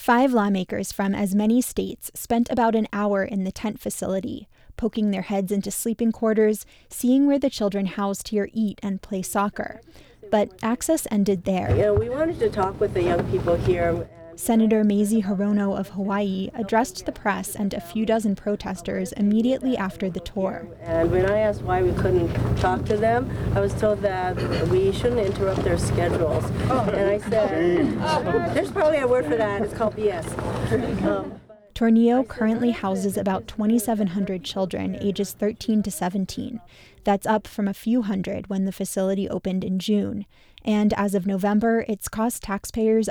5 lawmakers from as many states spent about an hour in the tent facility, poking their heads into sleeping quarters, seeing where the children housed here eat and play soccer. But access ended there. We wanted to talk with the young people here. Senator Mazie Hirono of Hawaii addressed the press and a few dozen protesters immediately after the tour. And when I asked why we couldn't talk to them, I was told that we shouldn't interrupt their schedules. And I said, there's probably a word for that. It's called BS. Tornillo currently houses about 2,700 children ages 13 to 17. That's up from a few hundred when the facility opened in June. And as of November, it's cost taxpayers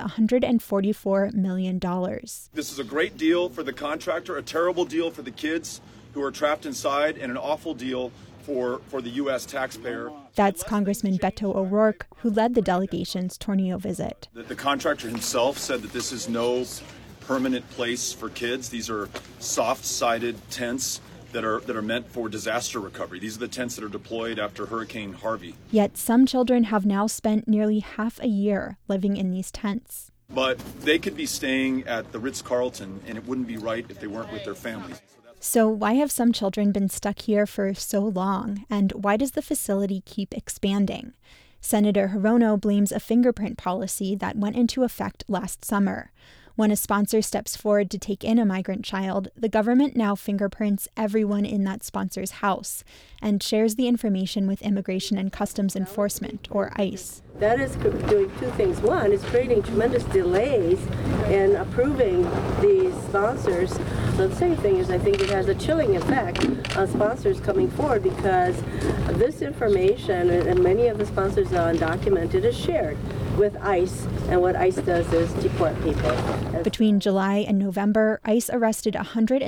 $144 million. This is a great deal for the contractor, a terrible deal for the kids who are trapped inside, and an awful deal for the U.S. taxpayer. That's Congressman Beto O'Rourke, who led the delegation's Tornillo visit. The contractor himself said that this is no permanent place for kids. These are soft-sided tents that are meant for disaster recovery. These are the tents that are deployed after Hurricane Harvey. Yet some children have now spent nearly half a year living in these tents. But they could be staying at the Ritz-Carlton, and it wouldn't be right if they weren't with their families. So why have some children been stuck here for so long, and why does the facility keep expanding? Senator Hirono blames a fingerprint policy that went into effect last summer. When a sponsor steps forward to take in a migrant child, the government now fingerprints everyone in that sponsor's house and shares the information with Immigration and Customs Enforcement, or ICE. That is doing two things. One, it's creating tremendous delays in approving these sponsors. So the second thing is I think it has a chilling effect on sponsors coming forward because this information, and many of the sponsors are undocumented, is shared with ICE, and what ICE does is deport people. Between July and November, ICE arrested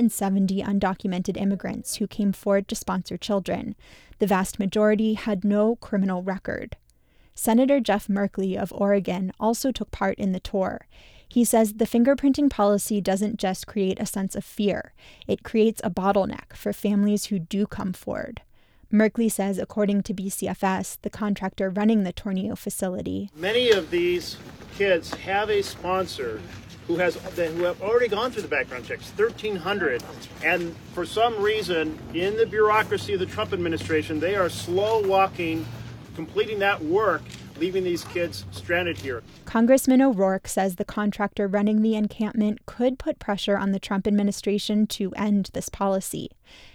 170 undocumented immigrants who came forward to sponsor children. The vast majority had no criminal record. Senator Jeff Merkley of Oregon also took part in the tour. He says the fingerprinting policy doesn't just create a sense of fear. It creates a bottleneck for families who do come forward. Merkley says, according to BCFS, the contractor running the Tornillo facility, many of these kids have a sponsor who have already gone through the background checks, 1,300. And for some reason, in the bureaucracy of the Trump administration, they are slow walking, completing that work, leaving these kids stranded here. Congressman O'Rourke says the contractor running the encampment could put pressure on the Trump administration to end this policy.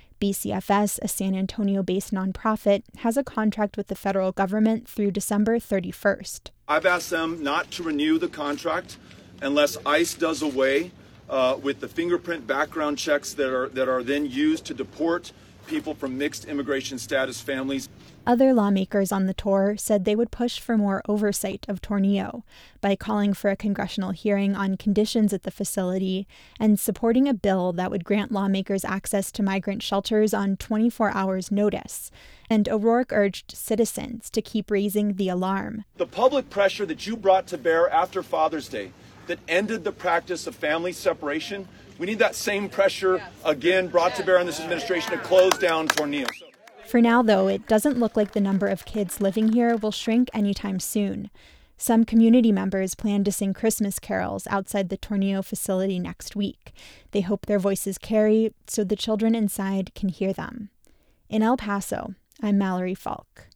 BCFS, a San Antonio-based nonprofit, has a contract with the federal government through December 31st. I've asked them not to renew the contract unless ICE does away with the fingerprint background checks that are then used to deport people from mixed immigration status families. Other lawmakers on the tour said they would push for more oversight of Tornillo by calling for a congressional hearing on conditions at the facility and supporting a bill that would grant lawmakers access to migrant shelters on 24 hours notice. And O'Rourke urged citizens to keep raising the alarm. The public pressure that you brought to bear after Father's Day that ended the practice of family separation, we need that same pressure again brought to bear on this administration to close down Tornillo. For now, though, it doesn't look like the number of kids living here will shrink anytime soon. Some community members plan to sing Christmas carols outside the Tornillo facility next week. They hope their voices carry so the children inside can hear them. In El Paso, I'm Mallory Falk.